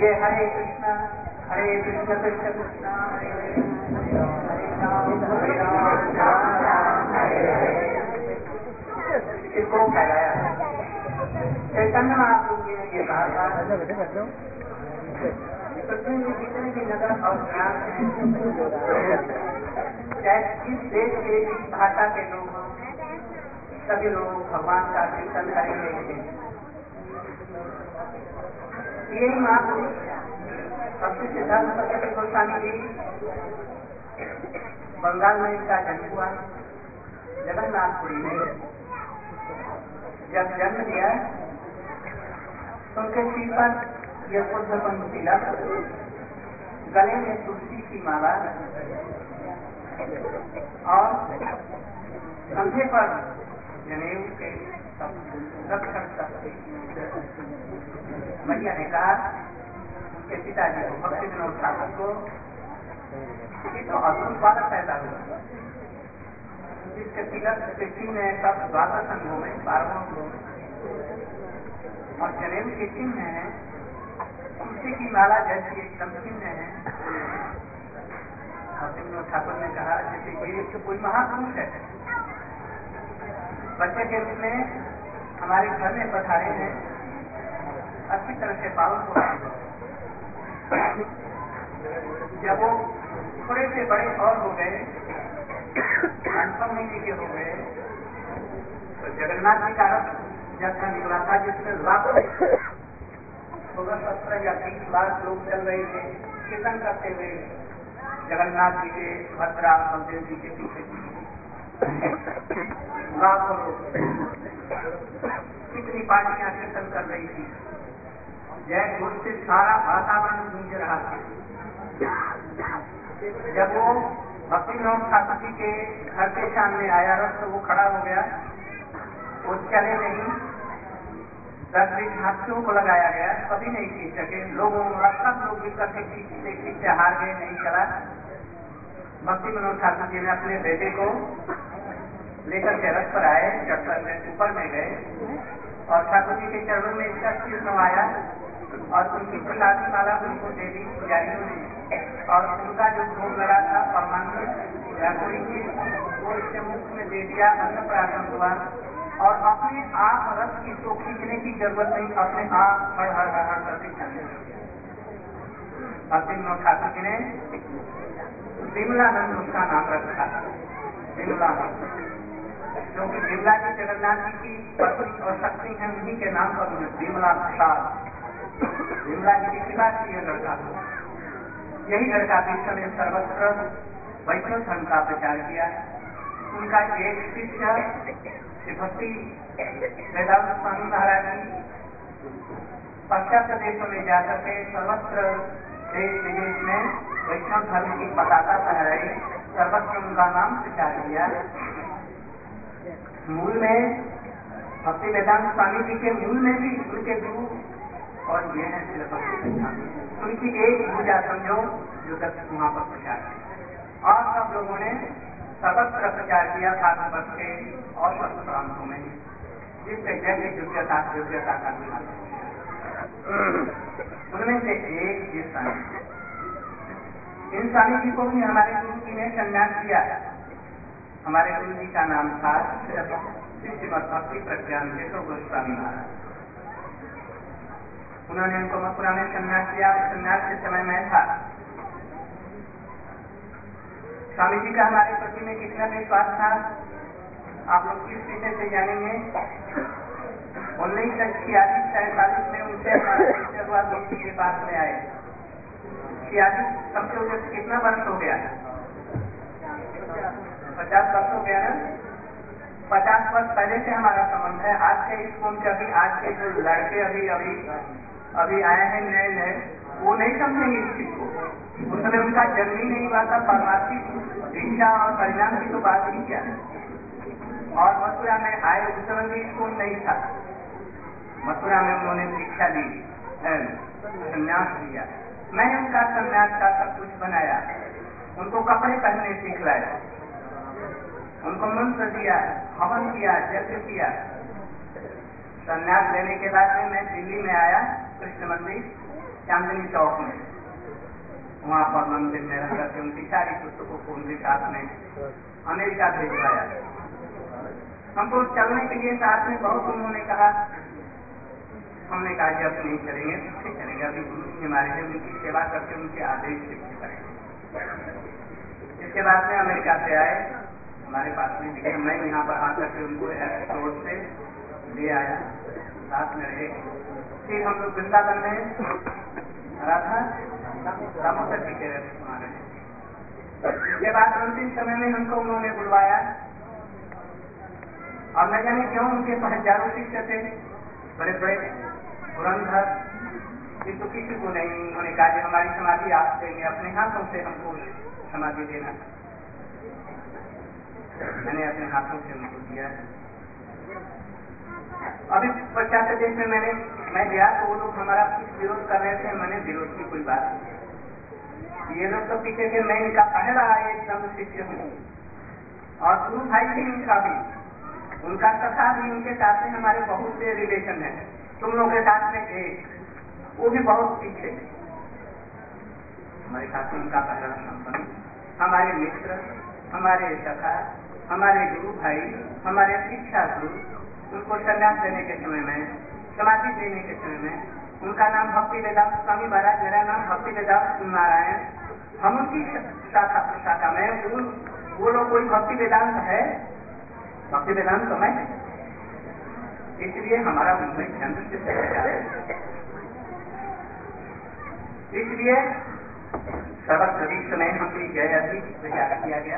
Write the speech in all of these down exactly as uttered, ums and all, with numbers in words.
ये हरे कृष्णा हरे कृष्ण कृष्ण कृष्ण हरे हरे राम हरे राम राम राम हरे हरे। इसको फैलाया चैतन्य महाप्रभु जी ने ये कहा था पृथ्वी में जितने भी नगर और ग्राम हैं, चाहे जिस देश के जिस भाषा के लोग हों, सभी लोग भगवान का कीर्तन करेंगे। यही महापुरुष भक्ति सिद्धांत सरस्वती गोस्वामी जी, बंगाल में इनका जन्म हुआ, जगन्नाथपुरी में। जब जन्म लिया तो उनके सिर पर यह शुद्धपन तिलक, गले में तुलसी की माला और कंधे पर जनेऊ के रक्षण सकते। मैया ने कहा उनके पिताजी को, भक्ति विनोद ठाकुर को, ये तो अद्भुत बालक पैदा हुआ जिसके तिलक पृथ्वी में सब द्वादश अंगों में बारहों अंगों में और जनेऊ के चिन्ह है, तुलसी की माला जैसी एकदम चिन्ह है। भक्ति विनोद ठाकुर ने कहा जैसे ये कोई महापुरुष है, बच्चे के रूप में हमारे घर में पधारे हैं, अच्छी तरह से पालन हो। जब वो थोड़े से बड़े और हो गए, अनपढ़ महीने के हो गए, तो जगन्नाथ जी का रथ जैसा निकला था जिसमें लाखों सोलह सत्रह या तीस लाख लोग चल रहे थे कीर्तन करते हुए जगन्नाथ जी के, भद्रा बलदेव जी के पीछे लाखों लोग, कितनी पार्टियां कीर्तन कर रही थी। जय घोष से सारा वातावरण गूंज रहा था। जब वो भक्ति विनोद ठाकुर जी के घर के सामने आया रथ, तो वो खड़ा हो गया, वो चले नहीं, दस बीस हाथियों को लगाया गया, कभी नहीं खींच सके। लोगों सब लोग मिलकर के खींचते खींचते हार गए, नहीं चला। भक्ति विनोद ठाकुर जी ने अपने बेटे को लेकर के रथ पर आए, चढ़कर में ऊपर में गए और ठाकुर जी के चरणों में इसका सिर नवाया और उनकी प्रसादी माला उनको दे दी पुजारियों ने, और उनका जो भोग लगा था परमानंद व्याकुरी जी, वो इसके मुख में दे दिया, अन्न प्रार्थना हुआ और अपने आप रथ की तो खींचने की जरूरत नहीं, अपने आप हर हर हर हर करके चलने लगे। भक्ति विनोद ठाकुर जी ने विमलानंद उसका नाम रखा, विमलानंद, क्योंकि विमला जी जगन्नाथ जी की पत्नी और शक्ति है, उन्हीं के नाम पर उन्हें विमला प्रसाद, विमला जी की पिता की यह लड़का था। यही लड़का विश्व में सर्वत्र वैष्णव धर्म का प्रचार किया। उनका एक शिष्य श्री भक्ति वेदांत स्वामी महाराज जी पाश्चात्य देशों में जाकर के सर्वत्र देश विदेश में वैष्णव धर्म की पताका फहराई, सर्वत्र उनका नाम प्रचार किया। मूल में भक्ति वेदांत स्वामी जी के मूल में भी उनके गुरु और ये है सिर्फ उनकी एक पूजा समझो जो दस वहां पर प्रचार किया, और सब लोगों ने सर्वत्र प्रचार किया भारतवर्ष के और सब प्रांतों में, जिससे जैसे योग्यता योग्यता का निर्माण। उनमें से एक ये स्वामी, इन स्वामी जी को भी हमारे गुरु जी ने संन्यास दिया। हमारे गुरु जी का नाम था श्रीमद भक्ति प्रज्ञान केशव गोस्वामी महाराज। उन्होंने उनको मथुरा में संन्यास दिया। संन्यास के समय में था स्वामी जी का हमारे प्रति में कितना विश्वास था, आप लोग किस विषय से जानेंगे। उन्नीस सौ छियालीस सैतालीस में उनसे हमारा परिचय हुआ, दोस्ती के पास में आए। छियालीस सबसे उधर कितना वर्ष हो गया, पचास वर्ष हो गया ना। पचास वर्ष पहले से हमारा संबंध है। आज के स्कूल के अभी आज के जो लड़के अभी अभी अभी आए हैं नए नए, वो नहीं समझेंगे इस चीज को। उस समय उनका जन्म ही नहीं हुआ था, परमार्थी शिक्षा और परिणाम की तो बात ही क्या है। और मथुरा में आए उस समय भी स्कूल नहीं था। मथुरा में उन्होंने शिक्षा ली, संन्यास लिया। मैंने उनका संन्यास का सब कुछ बनाया, उनको कपड़े पहनने सिखलाया, उनको मंत्र दिया, हवन किया, यज्ञ किया। संन्यास लेने के बाद में मैं दिल्ली में आया, कृष्ण मंदिर, चांदनी चौक में, वहाँ पर मंदिर में रह करके उनकी सारी पुस्तकों को उनके साथ में अमेरिका भेजवाया। हमको चलने के लिए साथ में बहुत उन्होंने कहा, हमने कहा कि अब नहीं चलेंगे, पीछे चलेंगे, अभी गुरु जी हमारे लिए उनकी सेवा करके उनके आदेश से करेंगे। इसके बाद में अमेरिका से आए, हमारे पास में दिखे, मैं यहाँ पर आकर के उनको एयरपोर्ट से ले आया, साथ में रहे। फिर हम लोग वृंदावन में राधा दामोदर जी के वहाँ रहे। इसके बाद अंतिम समय में हमको उन्होंने बुलवाया, और न जाने क्यों उनके हजारों शिष्य थे, बड़े बड़े पुरंदर, किंतु किसी को नहीं। उन्होंने कहा कि हमारी समाधि आप देंगे, अपने हाथों से हमको समाधि देना। मैंने अपने हाथों से उनको दिया। अभी पचास देश में मैंने मैं गया तो वो लोग हमारा कुछ विरोध कर रहे थे, मैंने विरोध की कोई बात नहीं। ये लोग तो पीछे थे, मैं इनका पहला एकदम शिष्य हूँ, और गुरु भाई भी इनका भी, उनका कथा भी उनके साथ में हमारे बहुत से रिलेशन है, तुम लोग के साथ में एक, वो भी बहुत पीछे, हमारे साथ में उनका पहला संबंध, हमारे मित्र, हमारे सखा, हमारे गुरु भाई, हमारे शिक्षा गुरु। उनको संन्यास देने के समय में, समाधि देने के समय में उनका नाम भक्ति वेदांत स्वामी महाराज, मेरा नाम भक्ति वेदांत नारायण। हम उनकी शाखा प्रशाखा में, वो लोग कोई भक्ति वेदांत है, भक्ति वेदांत तो मैं, इसलिए हमारा उनमें जन्म से इसलिए सर्वप्रदीप में हम भी जय अधिक प्रचार किया गया।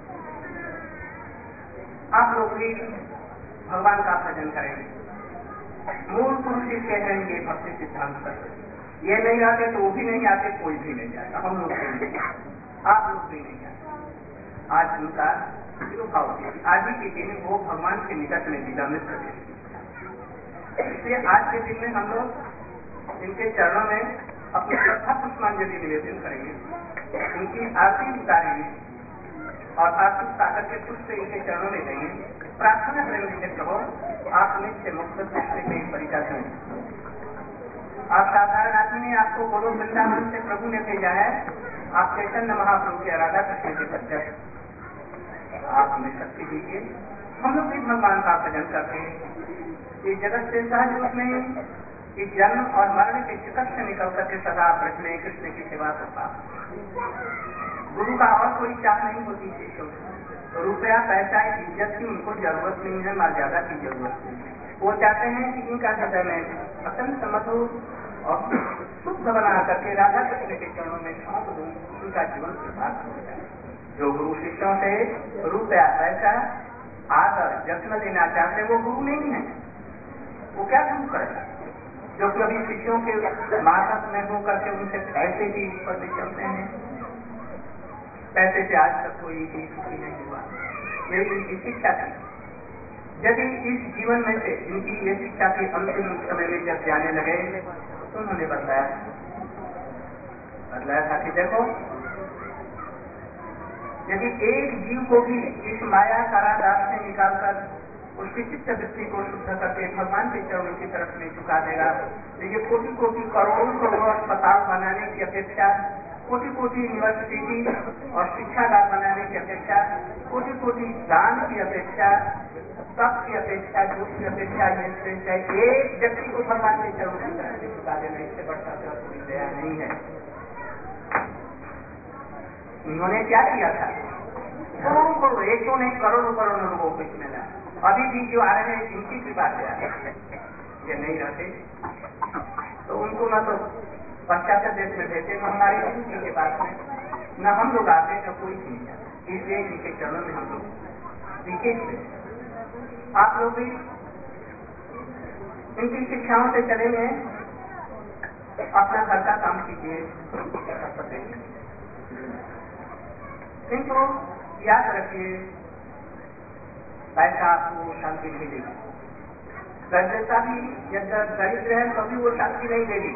आप लोग भी भगवान का भजन करेंगे, मूल पुरुष इसके हैं ये भक्ति सिद्धांत पर, ये नहीं आते तो वो भी नहीं आते, कोई भी नहीं जाता, हम लोग भी नहीं, आप लोग भी नहीं जाते। आज उनका भाव, आज ही के दिन वो भगवान के निकट में लीला में प्रवेश किया। इसलिए आज के दिन में हम लोग इनके चरणों में अपनी श्रद्धा पुष्पांजलि निवेदन करेंगे, उनकी आरती उतारेंगे और आरती उतार के पुष्प इनके चरणों में देंगे। प्रार्थना करेंगे, प्रभु आप नित्य मुक्त के परिचय दें। आप साधारण आदमी ने आपको बोलो वृंदावन से प्रभु ने भेजा है, आप चैतन्य महाप्रभु के राधा कृष्ण के प्रत्यक्ष आप हमें शक्ति दीजिए। हम लोग भी भगवान का भजन करते हैं, इस जगत से सहज रूप में इस जन्म और मरण के चिकट से निकल करके सदा ब्रज में कृष्ण की सेवा करता। गुरु का और कोई चाह नहीं होती शिष्यों से, रुपया पैसा इज्जत की उनको जरूरत नहीं है, मर्यादा की जरूरत नहीं है। वो चाहते हैं कि इनका हृदय में अत्यंत मधुर और शुद्ध बना करके राधा कृष्ण के चरणों में सौंप दूं, उनका जीवन प्रभात हो जाए। जो गुरु शिष्यों से रुपया पैसा आदर जश्न लेना चाहते वो गुरु नहीं है, वो क्या गुरु करेगा? जो कभी शिष्यों के मार्ग में होकर के उनसे पैसे की पर चलते हैं, पैसे से आज तक कोई भी सुखी नहीं हुआ, यही इनकी शिक्षा थी। यदि इस जीवन में से इनकी ये शिक्षा की अंतिम समय में जब जाने लगे तो उन्होंने बतलाया बतलाया था कि देखो, यदि एक जीव को भी इस माया कारागार से निकालकर उसकी चित्त वृत्ति को शुद्ध करके भगवान के चरणों की तरफ में झुका देगा, तो ये कोटि कोटि करोड़ों करोड़ों अस्पताल बनाने की अपेक्षा, कोटि कोटि यूनिवर्सिटी और शिक्षागार बनाने की अपेक्षा, कोटि कोटि दान की अपेक्षा, तप की अपेक्षा, जो की अपेक्षा, ये श्रेष्ठ है एक व्यक्ति को भगवान के चरणों की तरफ में झुका देना, इससे बढ़ता हुआ कोई दया नहीं है। इन्होंने क्या किया था? करोड़ों करोड़, एक तो नहीं करोड़ों करोड़ों लोगों को इसमें लाया। अभी भी जो आ रहे हैं इनकी कृपा से आ रहे हैं, ये नहीं रहते तो उनको न तो पश्चात देश में भेजते, न हमारे गुरु के पास में, न हम लोग आते न कोई नहीं जाते। इसलिए इनके चरणों में हम लोग विशेष थे। आप लोग भी इनकी शिक्षाओं से चलेंगे, अपना घर का काम कीजिए, किंतु याद रखिए पैसा आपको शांति नहीं देगी, दरिद्रता भी जब दरिद्र है कभी वो शांति नहीं देगी।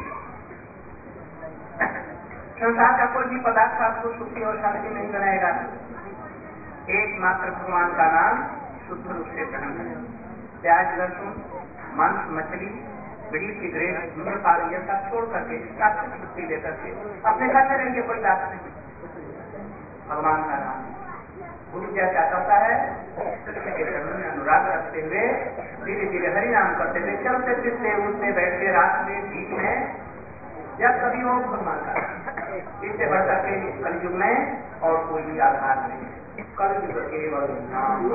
संसार का कोई भी पदार्थ आपको सुखी और शांति नहीं बनाएगा। एकमात्र भगवान का नाम शुद्ध रूप से ग्रहण करें। प्याज लहसुन मांस मछली बीड़ी सिगरेट धूम्रपान ये सब छोड़ करके सात्विक वृत्ति लेकर के अपने घर में रहेंगे, कोई बात नहीं। भगवान का नाम गुरु क्या क्या करता है, कृष्ण के चरणों में अनुराग रखते हुए धीरे धीरे हरि नाम करते हुए चलते फिरते उठते बैठते रात में दिन में जब कभी हो भगवान का, इससे बढ़ करके कलयुग में और कोई भी आधार नहीं। कलयुग केवल नाम,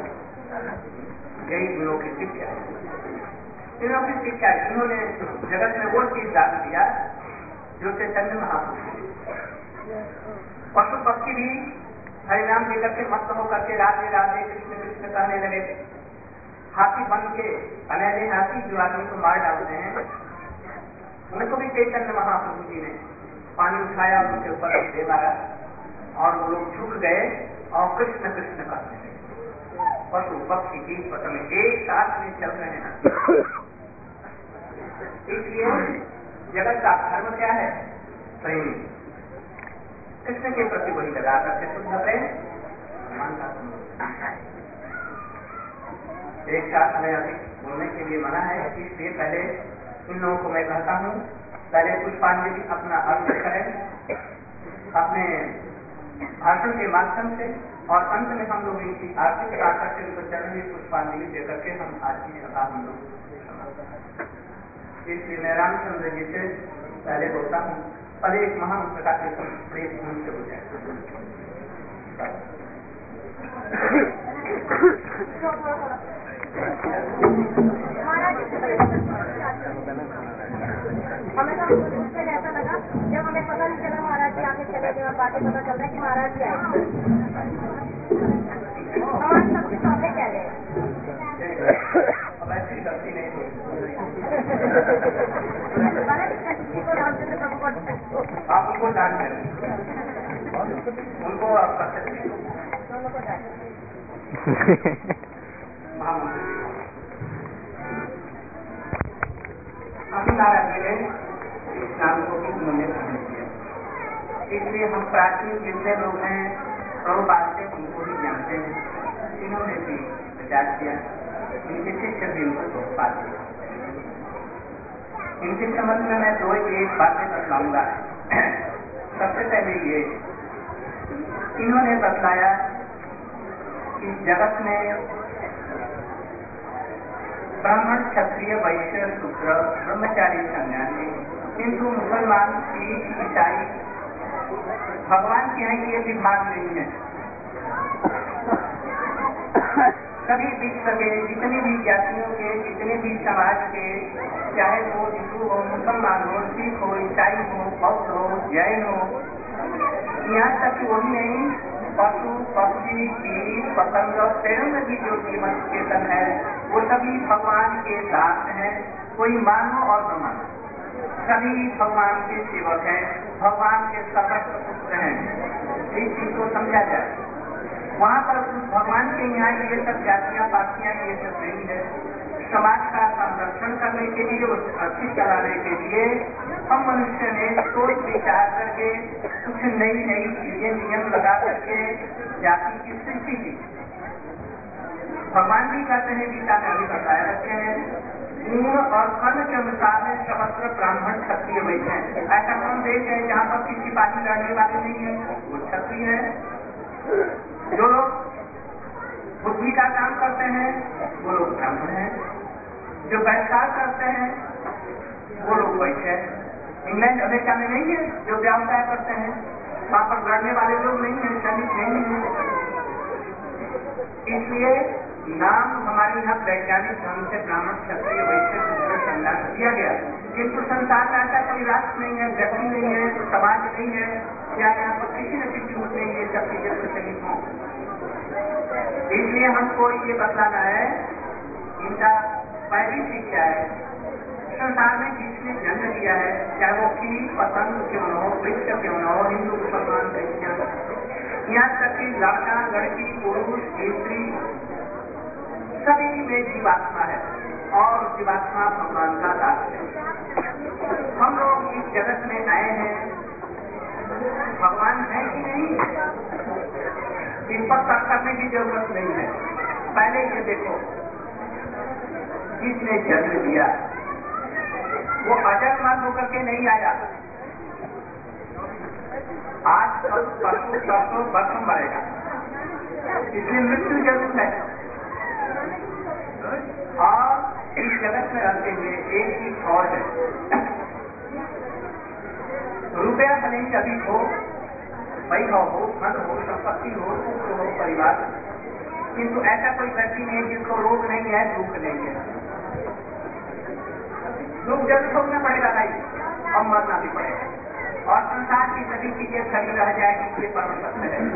यही गुरुओं की शिक्षा है। गुरुओं की शिक्षा इन्होंने जगत में वो चीज डाल दिया जो चैतन्य महापुरुष। पशु पक्षी भी हरिनाम लेकर के मस्त होकर के राधे राधे कृष्ण कृष्ण कहने लगे। हाथी बन के अनैले हाथी जो आदमी को मार डालते हैं, उनको भी चैतन्य महाप्रभु जी ने पानी उठाया, उनके ऊपर दे मारा और वो लोग झुक गए और कृष्ण कृष्ण कहने लगे। पशु पक्षी कीट पतंग एक साथ में चल रहे हैं। इसलिए जगत का धर्म क्या है? प्रेम। कृष्ण के प्रति वही लगा करके शुद्ध प्रेम एक साथ में अधिक बोलने के लिए मना है, इसलिए पहले इन लोगों को मैं कहता हूँ, पहले पुष्पांजलि अपना अर्थ करें अपने भाषण के माध्यम से, और अंत में हम लोग इनकी आरती करा करके उनको चरण में पुष्पांजलि देकर के हम आज की सभा हम लोग। इसलिए मैं रामचंद्र जी से पहले बोलता हूँ, पहले एक महामंत्र का प्रेम धूम से हो जाए। हमें तो ऐसा लगा जब हमें पता नहीं चला महाराज जी आगे चले गए, बातें पता चल रहा है कि महाराज जी आए। हमारे सबके सामने क्या गए? ऐसी गलती नहीं हुई। आप उनको डांट करें, उनको आप कर सकते नारायण मिले इस नाम को भी उन्होंने ग्रहण किया। इसलिए हम प्राचीन जितने लोग हैं प्रभुपाद से उनको भी जानते हैं, इन्होंने भी प्रचार किया, इनके शिष्य भी उनको प्रभुपाद किया। इनके संबंध में मैं दो एक बातें बतलाऊंगा। सबसे पहले ये इन्होंने बतलाया कि जगत में ब्राह्मण क्षत्रिय वैश्य शूद्र ब्रह्मचारी सन्यासी हिंदू मुसलमान सिख ईसाई भगवान के यहाँ ये विभाग नहीं है। सभी विश्व के जितने भी जातियों के जितने भी समाज के, चाहे वो हिंदू हो मुसलमान हो सिख हो ईसाई हो बौद्ध हो जैन हो, यहाँ तक वो ही नहीं, पशु पक्षी कीट पतंग पेड़ों में भी जो जीवन चेतन है वो सभी भगवान के दास हैं। कोई मानो और न मानो, सभी भगवान के सेवक हैं, भगवान के सशक्त पुत्र हैं। इस चीज को समझा जाए। वहाँ पर भगवान के यहाँ ये सब जातियाँ पातियाँ ये सब नहीं है। समाज का संरक्षण करने के लिए, अच्छी चलाने के लिए हम मनुष्य ने सोच विचार करके कुछ नई नई चीजें नियम लगा करके जाति की सृष्टि की। भगवान भी कहते हैं, गीता में भी बताया रखे हैं, गुण और कर्म के अनुसार है समस्त ब्राह्मण क्षत्रिय वैश्य हैं। ऐसा कौन देश है जहाँ पर किसी पार्टी लड़ने वाले नहीं है? वो क्षत्रिय है। जो लोग बुद्धि का काम करते हैं वो लोग ब्राह्मण हैं। जो बहिष्कार करते हैं वो लोग वैश्य हैं। इंग्लैंड अमेरिका में नहीं है जो व्यवसाय करते हैं, वहाँ पर लड़ने वाले लोग नहीं है, श्रमिक नहीं है। इसलिए नाम हमारे यहाँ वैज्ञानिक ढंग से ब्राह्मण क्षत्रिय वैश्य शूद्र संन्यास दिया गया, किंतु संसार में ऐसा कोई राष्ट्र नहीं है, व्यक्ति नहीं है, समाज नहीं है, या यहाँ पर किसी न किसी रूप में ये सब चीजें प्रचलित हों। इसलिए हमको ये बतलाना है, इनका पहली शिक्षा है, संसार में जिसने जन्म दिया है, चाहे वो कीट पतंग क्यों न हो, वृक्ष क्यों न हो, हिंदू मुसलमान क्रिश्चियन, यहाँ तक कि लड़का लड़की पुरुष स्त्री सभी में जीवात्मा है और जीवात्मा भगवान का दास है। हम लोग इस जगत में आए हैं, भगवान है कि नहीं इस पर तर्क करने की जरूरत नहीं है। पहले ये देखो, जिसने जन्म दिया वो अजर मर होकर के नहीं आया। आज कल परसों परसों बरसों मरेगा, इसलिए मृत्यु जरूर है। और इस जगत में रहते हुए एक चीज और है, रुपया भले ही अधिक हो, वैभव हो, धन हो, संपत्ति हो, सुख हो, परिवार, किंतु ऐसा कोई व्यक्ति नहीं है जिसको रोग नहीं है, दुख नहीं है। दुख जब भोगना पड़ेगा भाई, और मरना भी पड़ेगा, और संसार की सभी चीजें खड़ी रह जाएगी, ये परम सत्य है।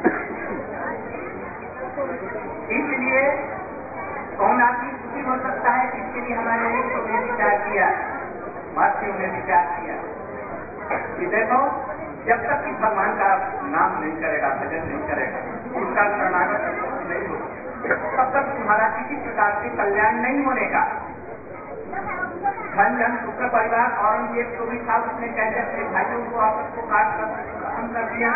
इसलिए कौन आदमी सुखी हो सकता है, इसके लिए हमारे एक तो ने विचार किया, महर्षियों ने विचार किया कि देखो, जब तक कि भगवान का नाम नहीं करेगा, भजन नहीं करेगा, उसका शरणागत नहीं होगा, तब तक तुम्हारा किसी प्रकार से कल्याण नहीं होने का। धन जन शुक्र परिवार औरंगजेब जो भी था, उसने कैसे अपने भाइयों को आपस को काट कर खत्म कर दिया।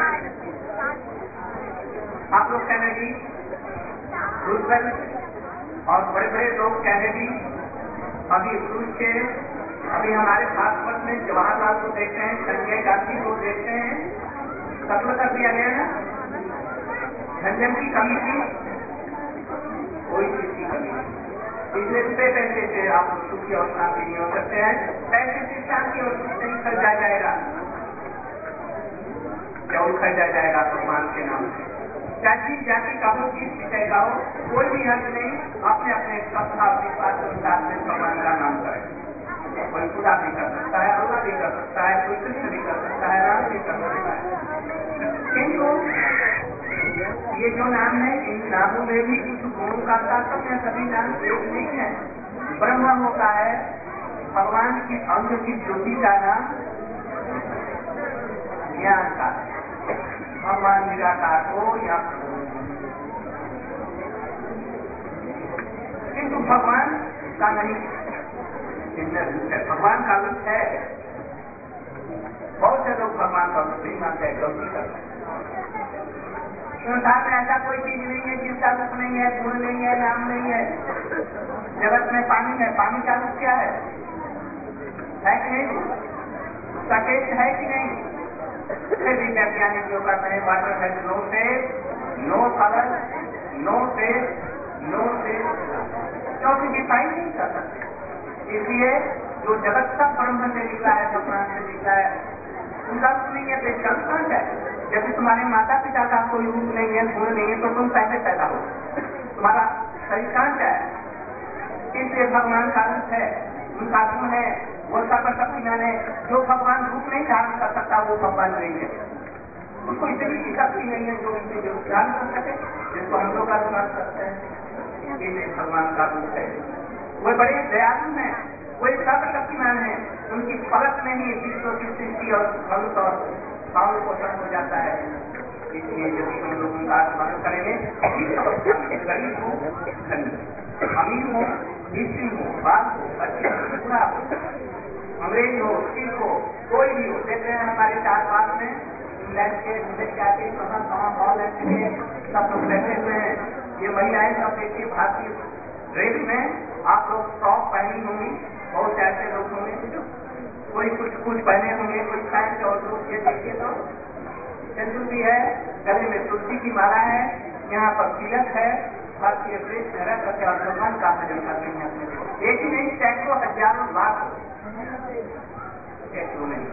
आप लोग कैनेडी, रूजवेल्ट और बड़े बड़े लोग कैनेडी, अभी रूस के, अभी हमारे भारतवर्ष में जवाहरलाल को देखते हैं, संजय गांधी को देखते हैं, कत्ल कर दिया गया है। झंझन की कमी थी, कोई चीज की कमी नहीं। इसलिए रुपये पैसे से आप सुखी और शांति नहीं हो सकते हैं, पैसे से शांति और सुख नहीं खरीदा जाएगा, केवल खरीदा जाएगा भगवान के नाम से। जाति जाति का हो, किस विषय का हो, कोई भी हर्ज नहीं, अपने अपने श्रद्धा विश्वास के अनुसार से भगवान का नाम करें। कोई खुदा भी कर सकता है, अल्लाह भी कर सकता है, कोई कृष्ण भी कर सकता है, राम भी कर सकता है। किंतु ये जो नाम है, इन नामों में भी कुछ गुणों का तारतम्य, सभी नाम एक नहीं है। ब्रह्म होता है भगवान की अंग की ज्योति का नाम, ज्ञान का, भगवान निराकार हो या किंतु भगवान का नहीं, भगवान का रूप है। बहुत से लोग भगवान का रूप नहीं मानते, गलती करते हैं। संसार में ऐसा कोई चीज नहीं है जिसका रूप नहीं है, गुण नहीं है, नाम नहीं है। जगत में पानी है, पानी का रूप क्या है, है कि नहीं? उसका टेस्ट है कि नहीं? फिर भी वैज्ञानिक जो कहते हैं वाटर है no taste, no colour, no taste, no taste, क्योंकि डिफाइन नहीं कर सकते। इसलिए जो जगत सब ब्रह्म से निकला है, भगवान से निकला है, उनका रूप नहीं है, बेचल है। यदि तुम्हारे माता पिता का कोई रूप नहीं है, गुण नहीं है, तो तुम कैसे पैदा हो? तुम्हारा शरीर कहाँ क्या है? इसलिए भगवान का रूप है, उनका गुण है, वो सर्वशक्तिमान है। जो भगवान रूप नहीं धारण कर सकता वो भगवान नहीं है। उसको इतनी की शक्ति नहीं है जो उनसे जो धारण कर सके, जिसको हम लोग का समझ सकते हैं। इसलिए भगवान का रूप है, वो बड़े दयालु हैं, वो एक सर्वशक्तिमान है। उनकी फलक में ही विश्व की सृष्टि और फल और पावन पोषण हो जाता है। इसलिए यदि हम लोग उनका स्मरण करेंगे, गरीब हो, अमीर हो, निश्चित हो, बात हो, अच्छी हो, बुरा हो, अंग्रेज हो, सिख हो, कोई भी हो, देख रहे हैं हमारे चार पास में इंग्लैंड के अमेरिका के प्रथम कहाँ हॉलैंड के सब लोग बैठे हुए हैं। ये महिलाएं सब देखिए, भारतीय ड्रेस में आप लोग फ्रॉक पहनी होंगी, बहुत ऐसे लोग होंगे, कोई कुछ कुछ पहने होंगे, कोई पैंट और लोग ये देखिए तो सिंदूर भी है, गले में तुलसी की माला है, यहाँ पर तिलक है, भारतीय ड्रेस में रख करके और भगवान का भजन करते हैं अपने। एक ही नहीं, सैकड़ों हजारों लाख, सैकड़ों नहीं।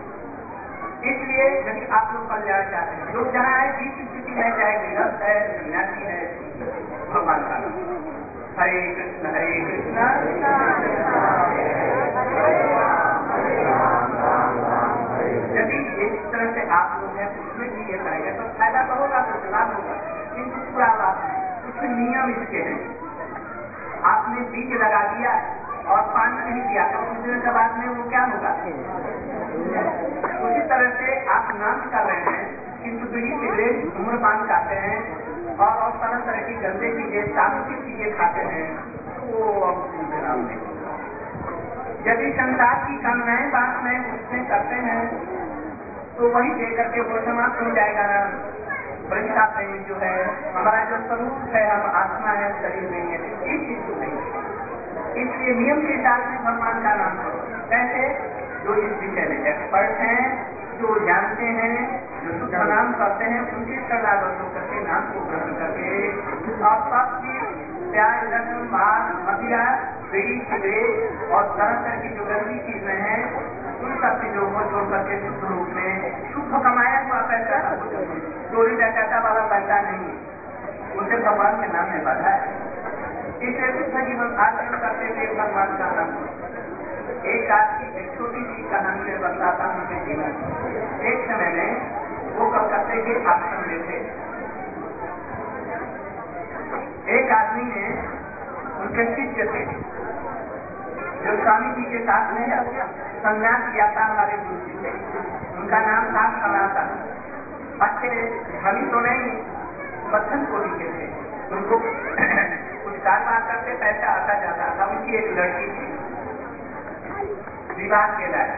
इसलिए यदि आप लोग कल्याण चाहते हैं, लोग जहाँ है बीच स्थिति में, चाहे गृहस्थ है, सन्यासी है, भगवान का हरे कृष्ण हरे कृष्ण यदि इस तरह से आप लोग हैं, उसमें भी ये करेंगे तो फायदा तो होगा, तो लाभ होगा, किंतु पूरा लाभ कुछ नियम इसके हैं। आपने बीज लगा दिया और पानी नहीं दिया तो कुछ दिनों के बाद में वो क्या होगा? उसी तरह से आप नाम कर रहे हैं किंतु बीड़ी सिगरेट धूम्रपान खाते हैं और और तरह तरह की गंदे चीजें, सात्विक चीजें खाते हैं, वो अब नाम नहीं। यदि संसार की कामनाएं बात में उसमें करते हैं तो वही देकर के वो समाप्त हो जाएगा। परीक्षा में जो है हमारा जो स्वरूप है, हम आत्मा है, शरीर नहीं है, इस चीज को नहीं। इसलिए नियम के हिसाब से भगवान का नाम करो। कैसे? जो इस विषय में एक्सपर्ट हैं, जो जानते हैं, जो शुद्ध नाम करते हैं, उनके शरणागत होकर के नाम को ग्रहण करके और सब चीज प्याज, लहसुन, मांस, मदिरा, बीड़ी, सिगरेट और तरह तरह की जो गंदी चीजें हैं उन सब चीजों को छोड़ करके शुद्ध रूप में शुद्ध कमाया हुआ पैसा, चोरी डकाता वाला पैसा नहीं, उसे भगवान के नाम में बाधा है। इसलिए शुद्ध जीवन आचरण करते हुए भगवान का नाम। एक आदमी एक छोटी सी कहानी में बताता हूँ उनके जीवन। एक समय में वो कलकत्ते के आश्रम में थे। एक आदमी ने उनके शिष्य थे जो स्वामी जी के साथ में संन्यास किया था, हमारे गुरु जी थे। उनका नाम था सनातन। अच्छे धनी तो नहीं, मध्यम कोटि के थे। उनको कुछ कारोबार करते पैसा आता जाता था। उनकी एक लड़की थी, विवाह के लायक।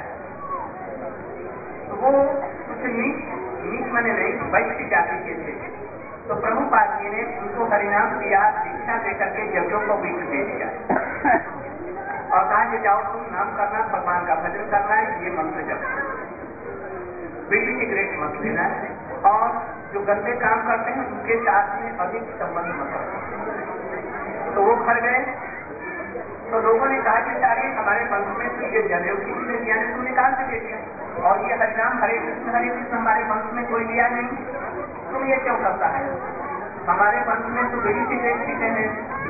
तो वो कुछ नीच नीच मने नहीं, वैश्य जाति के थे। तो प्रभुपाद जी ने उनको हरिनाम दिया, दीक्षा देकर के यज्ञों को बीच दे दिया और कहा कि जाओ तुम नाम करना, भगवान का भजन करना है, ये मंत्र जप, बीड़ी सिगरेट मत लेना और जो गंदे काम करते हैं उनके साथ में अधिक संबंध मत रखो। तो वो घर गए। तो लोगों ने कहा कि सारे हमारे वंश में तो ये जनेऊ किसी ने दिया, तुमने कहा से दे दिया, और ये हरिनाम हरे कृष्ण हरे कृष्ण हमारे वंश में कोई लिया नहीं, तुम ये क्यों करता है? हमारे वंश में तो बीड़ी सिगरेट पीते हैं,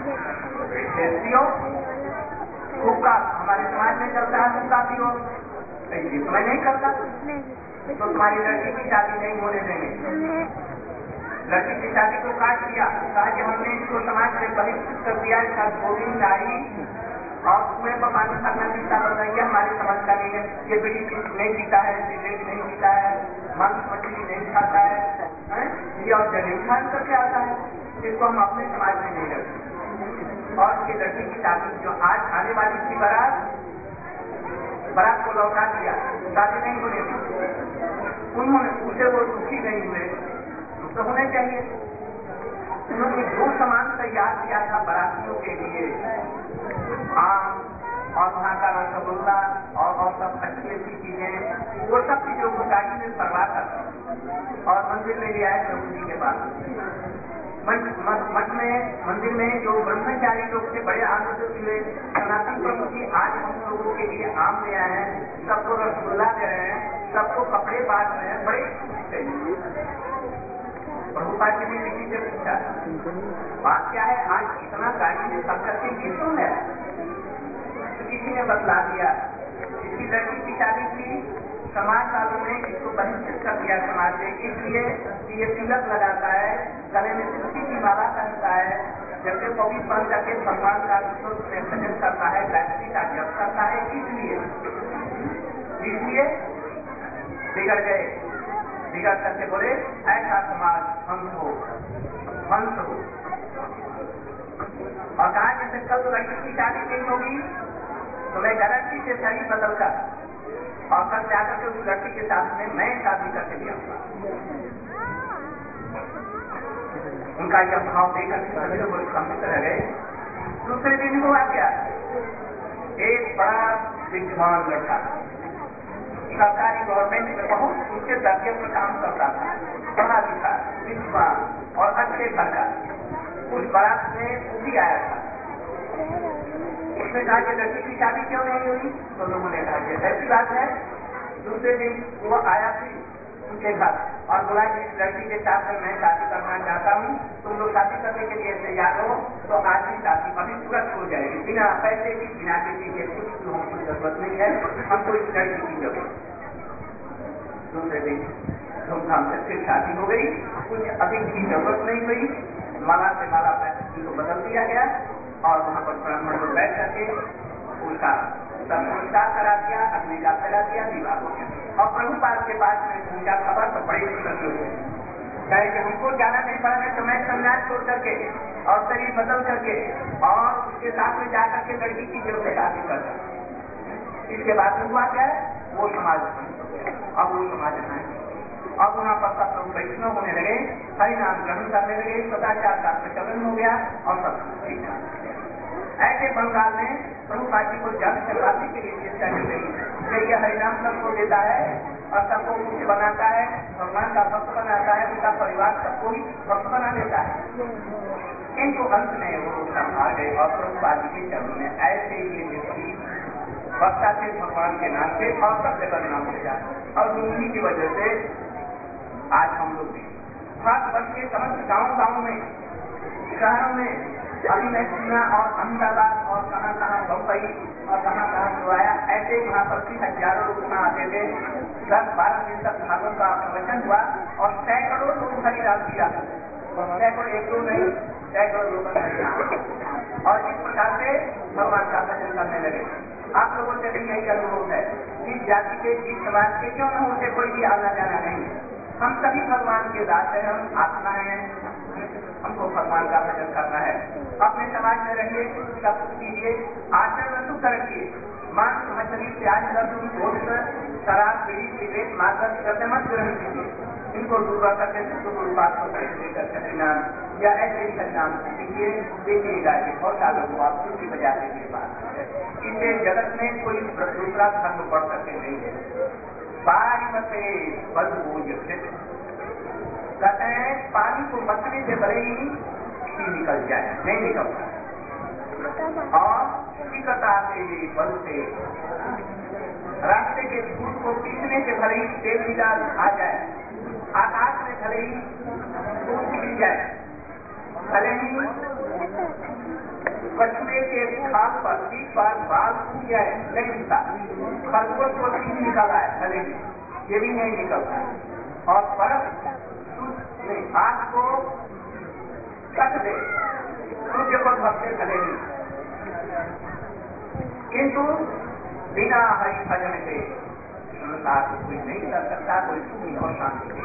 हुक्का हमारे समाज में चलता है, हुक्का पियो, तो मैं नहीं करता, तो तुम्हारी लड़की की शादी नहीं होने देंगे। लड़की की शादी को काट दिया, कहा कि हमने इसको समाज से बहिष्कृत कर दिया, इसका गोविंद नारी और कुएं पर पानी भरना पीता बन रही है, हमारी समझ का नहीं है। ये बीड़ी नहीं पीता है, सिगरेट नहीं पीता है, मांस मछली नहीं खाता है, है? ये और जनेऊ खान करके आता है, इसको हम अपने समाज में नहीं रखते। और ये लड़की की शादी जो आज आने वाली थी बारात, बारात को लौटा दिया, शादी नहीं होने दी। उन्होंने उसे वो दुखी नहीं हुए, तो होने चाहिए। उन्होंने दो सामान तैयार किया था बारातियों के लिए, आम और वहाँ का रसगुल्ला और और सब अच्छी अच्छी चीजें, वो सब चीजों को गाड़ी में भरवा कर और मंदिर में ले आए प्रभु जी के पास। मठ में मंदिर में जो ब्रह्मचारी लोग थे बड़े आनंदित हुए। सनातन प्रभु जी आज हम लोगों के लिए आम ले आए हैं, सबको रसगुल्ला दे रहे हैं, सबको कपड़े बांट रहे हैं, बड़े प्रभुपाद जी ने किसी से पूछा बात क्या है, आज इतना गाड़ी में सब करके किसको है? तो किसी ने बतला दिया, इसकी लड़की की शादी थी, समाज वालों ने इसको बहिष्कृत कर दिया समाज से, इसलिए ये तिलक लगाता है, गले में तुलसी की माला पहनता है, जबकि पवित्र बन करके भगवान का भजन करता है, गायत्री का जप करता है, इसलिए इसलिए बिगड़ गए। बिगड़ करके बोले ऐसा समाज ध्वंस हो, ध्वंस हो। और कहा जैसे कल लड़की की शादी नहीं होगी तो मैं गारंटी से शरीर बदल कर और कल जाकर के उस लड़की के साथ में मैं शादी करके दिया। उनका यह भाव देकर सभी लोग संतुष्ट रह गए। दूसरे दिन हुआ क्या, एक बड़ा विद्वान लड़का सरकारी गवर्नमेंट में बहुत ऊंचे दर्जे पर काम करता था, पढ़ा लिखा विद्वान और अच्छे घर का, उस बारात में वो भी आया था। उसने कहा कि लड़की की शादी क्यों नहीं हुई? तो लोगों ने कहा कि ऐसी बात है। दूसरे दिन वो आया थी उनके घर और बोला कि इस लड़की के साथ में मैं शादी करना चाहता हूँ, तुम लोग शादी करने के लिए तैयार हो तो आज ही शादी अभी तुरंत हो जाएगी, बिना पैसे की, बिना किसी के कुछ हमको जरूरत नहीं है, हमको इस लड़की की जरूरत। दूसरे दिन धूमधाम से फिर शादी हो गई, कुछ अधिक की जरूरत नहीं हुई, माला से माला पैसे को बदल दिया गया और वहाँ पर ब्राह्मण को बैठ करके उसका सब संस्कार करा दिया, अग्नि का फैला दिया, विवाह हो गया। और प्रभुपाद के पास में पूछा खबर तो बड़ी खुशी हुई, कहे कि हमको जाना नहीं पड़ा तो मैं संन्यास छोड़ करके और शरीर बदल करके और उसके साथ में जाकर के लड़की की जरूरत शादी करता। इसके बाद में हुआ क्या है, वो समाज अब वो समाज नहीं। अब वहाँ पर सब लोग वैष्णव होने लगे, हरिनाम ग्रहण करने लगे, सदाचार का प्रचलन हो गया और सब ठीक ठाक। ऐसे बंगाल में प्रभुपाद जी को जन चक्रासी के लिए चेष्टा की गई कि यह हरिनाम सबको देता है और सबको मुख्य बनाता है, भगवान का भक्त बनाता है, उनका परिवार सबको ही भक्त बना देता है। किंतु अंत में वो सब आ गए और प्रभुपाद जी के चरणों में ऐसे ही व्यक्ति वक्ता से भगवान के नाम से और सबसे बदनाम हो जाए और उन्हीं की वजह से आज हम लोग भी भारतवर्ष के समस्त गाँव गाँव में शहरों में अभी मैं सुना और अहमदाबाद और कहाँ कहाँ बम्बई और कहाँ कहाँ जो आया ऐसे वहाँ पर भी हजारों लोग वहाँ आते थे। दस बारह दिन तक भागवत का प्रवचन हुआ और सैकड़ों लोग हरिदास किया, सैकड़ों एक दो नहीं सैकड़ों लोग और इस प्रकार से भगवान का भजन करने लगे। आप लोगों से भी यही अनुभव है कि जाति के जिस समाज के क्यों न उनसे कोई भी आना जाना नहीं, हम सभी भगवान के दास हैं, हम आत्मा है, हमको भगवान का भजन करना है। अपने समाज में रहिए, सब कुछ कीजिए, आचरण में सुख रखिए, मांस मछली प्याज लहसुन गोश्त शराब बीड़ी सिगरेट मादक द्रव्य मत ग्रहण कीजिए। इनको दूर करके बात को लेकर हरिनाम या ऐसे ही हरिनाम कीजिए, देखिएगा कि बहुत सालों को आप खुशी बजाने के बाद इसे जगत में कोई दूसरा धर्म बढ़ सके नहीं है। बारिमते बदबू कहते हैं पानी को मथने से भले ही पी निकल जाए, नहीं निकलता। और शीतलता से बल से रास्ते के फूल को पीसने से भले ही तेल निकाल आ जाए, आकाश में भले ही फूल खिल जाए, भले ही कछुए के खाल पर तीस बार बाल टूट जाए, नहीं मिलता। खरगोश को तीन निकला है, भले ही ये भी नहीं निकलता। और बर्फ आग को कट दे, सूर्य को भक्ति भले ही, किंतु बिना हरि भजन के संसार को कोई नहीं कर सकता, कोई सुखी और शांति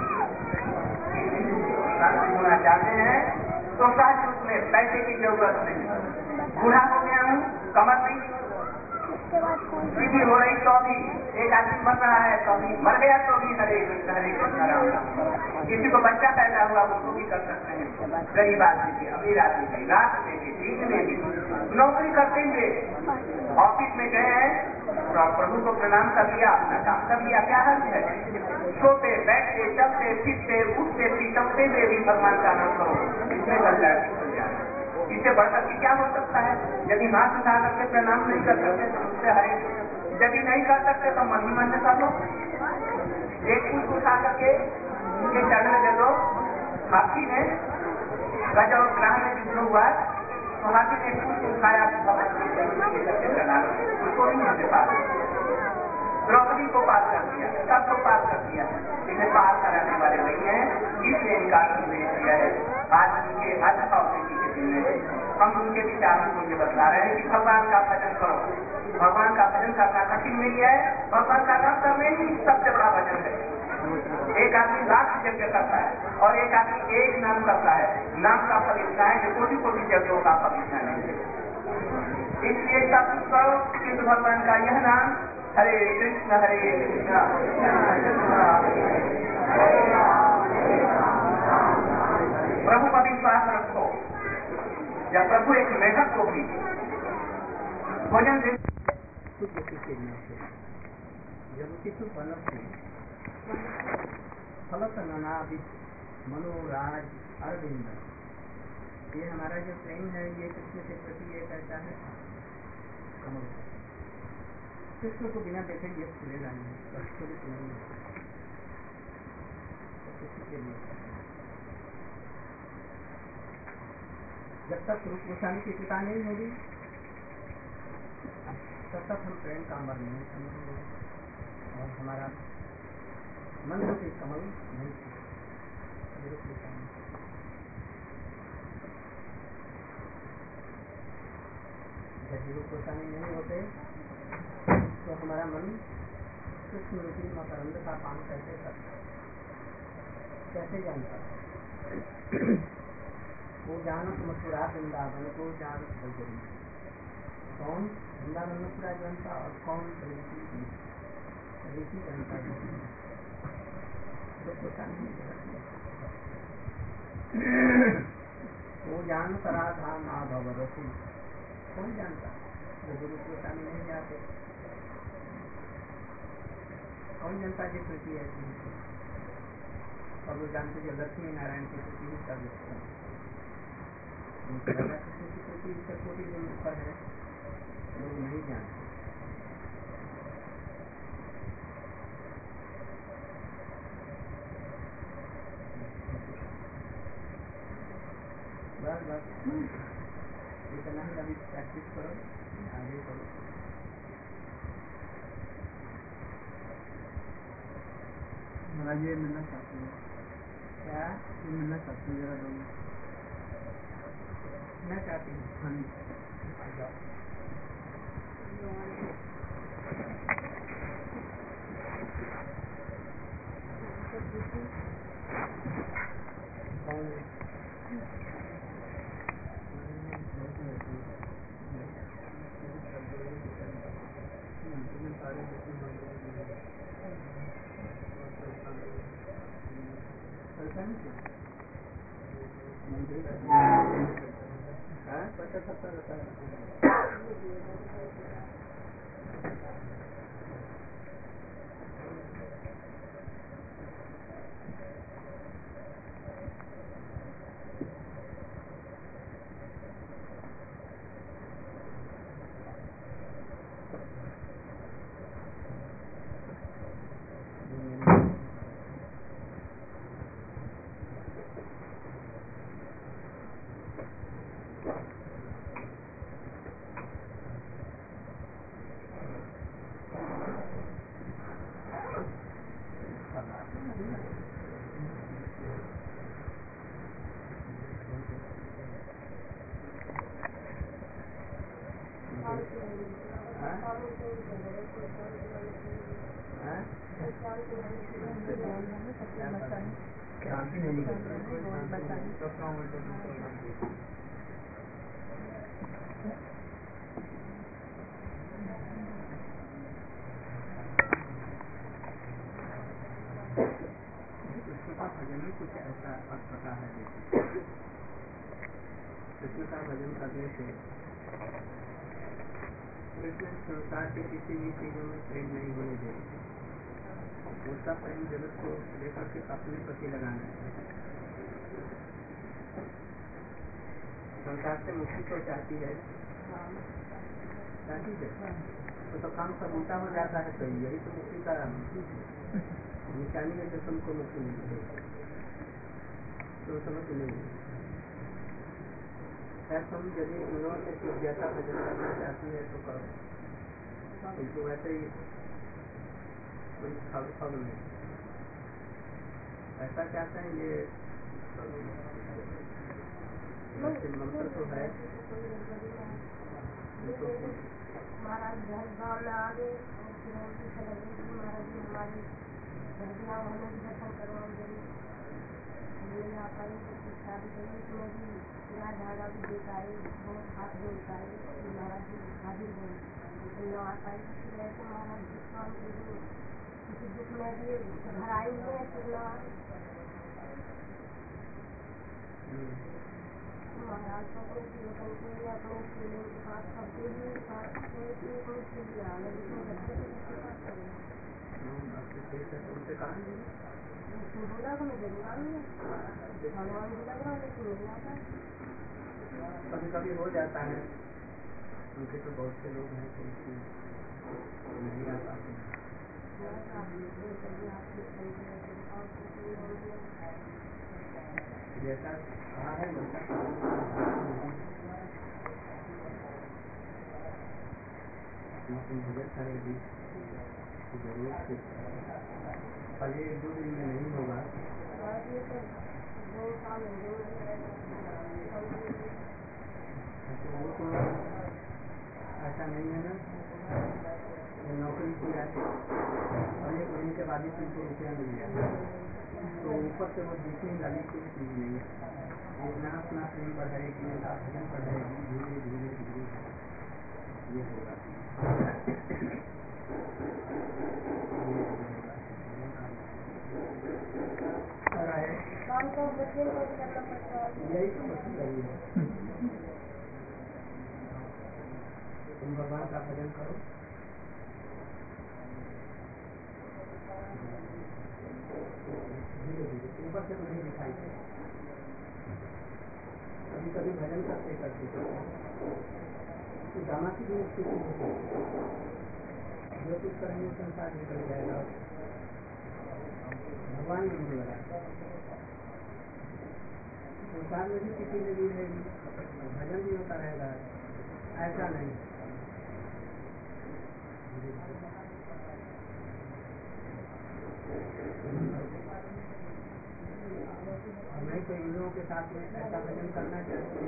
शांति होना चाहते हैं तो सहज रूप में पैसे की जरूरत नहीं। बूढ़ा हो गया हूँ, कमर नहीं बीवी हो रही तो भी, एक आदमी मर रहा है तो भी, मर गया तो भी हरे कृष्ण हरे कृष्ण राम राम। किसी को बच्चा पैदा हुआ उसको भी कर सकते हैं, गरीब आदमी की, अमीर आदमी की, रात में भी, दिन में भी, नौकरी करते हुए ऑफिस में गए हैं, प्रभु को प्रणाम कर लिया, अपना काम कर लिया, क्या हर्ज है? सोते बैठते चलते फिरते उठते पीटते हुए भी भगवान का नाम करो, इसमें कल्याण हो जाए। इससे बढ़कर के क्या हो सकता है? यदि हाथ उठा करके प्रणाम नहीं कर सकते तो उससे हरे, यदि नहीं कर सकते तो मन ही मन में कर लो, एक फूल उठा करके उनके चरण में दे दो। हाथी ने गज और ग्रह में युद्ध हुआ तो हाथी ने फूल उठाया, उसको नहीं हमने पार, द्रौपदी को पार कर दिया, सबको पार कर दिया, इन्हें पार कराने वाले नहीं है, इसलिए इनका किया है। आज उनके आज अवधि के दिन में हम उनके विचारों को ये बता रहे हैं कि भगवान का भजन करो। भगवान का भजन करना कठिन नहीं है, भगवान का नाम करने ही सबसे बड़ा भजन है। एक आदमी लाख यज्ञ करता है और एक आदमी एक नाम करता है, नाम का फल इतना है कि कोटि कोटि यज्ञों का फल इतना नहीं है। इसलिए सब करो किंतु भगवान का यह नाम हरे कृष्ण हरे कृष्ण प्रभु का विश्वास रखो। जब प्रभु एक मेढक को भी भोजन दे मनोराज अरविंद, ये हमारा जो प्रेम है ये कृष्ण के प्रति ये कहता है कमल। कृष्ण को बिना देखे ये खुलेगा नहीं, जब तक रूप गोस्वामी की कृपा नहीं होगी तब तक हम प्रेम का अमर नहीं समझेंगे और हमारा मन से कमल नहीं जब रूप गोस्वामी नहीं होते तो हमारा मन कृष्ण रूपी मकरंद का पान कैसे करता, कैसे जानता? वो जानत मथुरा वृंदावन को जानत बलदेवी, कौन वृंदावन मथुरा जानता और कौन ऋषि जानता? वो जानत राधा माधव रसी, कौन जानता जो गुरु कोटा में नहीं जाते, कौन जानता जी कृति ऐसी है। और वो जानते जो लक्ष्मी नारायण की कृति ही सब राधा कृष्ण की कृति से कोटि गुण ऊपर है, लोग नहीं जानते। बस बस इतना ही अभी प्रैक्टिस करो, आगे करो। महाराज ये मिलना चाहती है क्या ये मिलना चाहती है, जरा दोगे मैं चाहती हूँ। हाँ जी भजन में कुछ ऐसा पता है, कृष्ण का भजन करने से कृष्ण संसार के किसी भी चीजों में प्रेम नहीं होने देते, उसका प्रेम जगत को लेकर के अपने प्रति लगाना है। संसार से मुक्ति तो चाहती है, चाहती है तो, तो काम सब उल्टा हो जाता है। तो यही तो मुक्ति का निशानी है, जो तुमको मुक्ति मिलती है तो समझ नहीं। क्या तुम यदि उन्होंने कुछ जैसा भजन करना चाहती है तो करो, किंतु वैसे ही कोई फल फल नहीं ऐसा चाहते हैं। ये मंत्र तो है, महाराज घर गाँव में आ गए महाराज जी हमारे घर भी आओ, हमें भी दर्शन करवाओगे, नहीं आ पाई तो शादी करी तो मैं भी पूरा झाड़ा भी देता है, बहुत हाथ जोड़ता है महाराज जी हाजिर हो, लेकिन न आ पाई। फिर ऐसे महाराज जी काम के लिए किसी दुख में भी घर आई हुए हैं, फिर न महाराज को अपने कीर्तन के लिए अपने चेले के पास सबके लिए एक मुझसे लिया, लेकिन इसमें बच्चे को किसके पास करें? बोला तो मैं जरूर आऊंगी, भगवान जी लग रहा है लेकिन नहीं आता। कभी कभी हो जाता है, उनके तो बहुत से लोग हैं तो नहीं आ पाते। जैसा कहा है वैसा भजन करेगी जरूर से, और ये दो दिन में नहीं होगा। वो तो ऐसा नहीं है ना, नौकरी किया है और एक महीने के बाद ही तुमको रुपया मिल गया, तो ऊपर से वो जितनी लगी कुछ चीज नहीं है। जितना अपना प्रेम बढ़ाएगी, भजन बढ़ाएगी, धीरे धीरे धीरे ये होगा। यही तो मसला है। आवश्यक नहीं दिखाई दे। कभी कभी भजन करते करते तो गाना की भी स्थिति होती है, जो कुछ करेंगे संसार निकल जाएगा, भगवान ही नहीं लगाएगा। संसार में भी किसी लगी रहेगी, भजन भी होता रहेगा, ऐसा नहीं। नहीं तो इन लोगों के साथ में ऐसा भजन करना चाहिए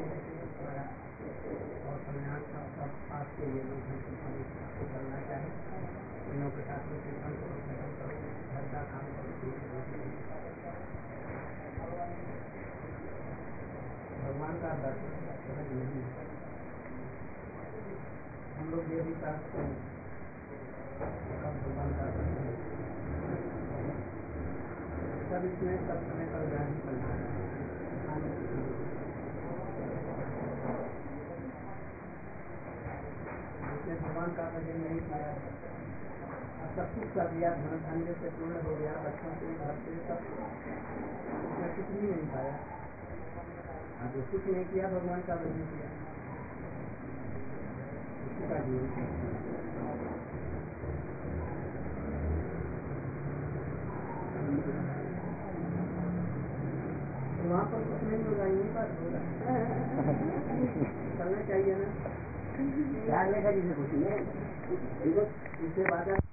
और संन्यास का पास के लिए लोग आपको करना चाहिए। इन लोगों के साथ में कीर्तन करो, भजन करो, घर का काम करो, भगवान का दर्शन सहज नहीं है। हम लोग ये भी चाहते हैं भगवान का दर्शन सब इसमें सब समय पर ज्ञान करना है। जिसने भगवान का भजन नहीं किया, अब सब कुछ कर दिया, धन धन्य से पूर्ण हो गया, बच्चों से घर से सब उसने कुछ भी नहीं पाया। अब जो कुछ नहीं किया, भगवान का भजन किया, उसी का जीवन। वहाँ पर कुछ नहीं होगा, यही बात होगा, करना चाहिए ना। ध्यान लेकर जिसे कुछ नहीं, इससे बात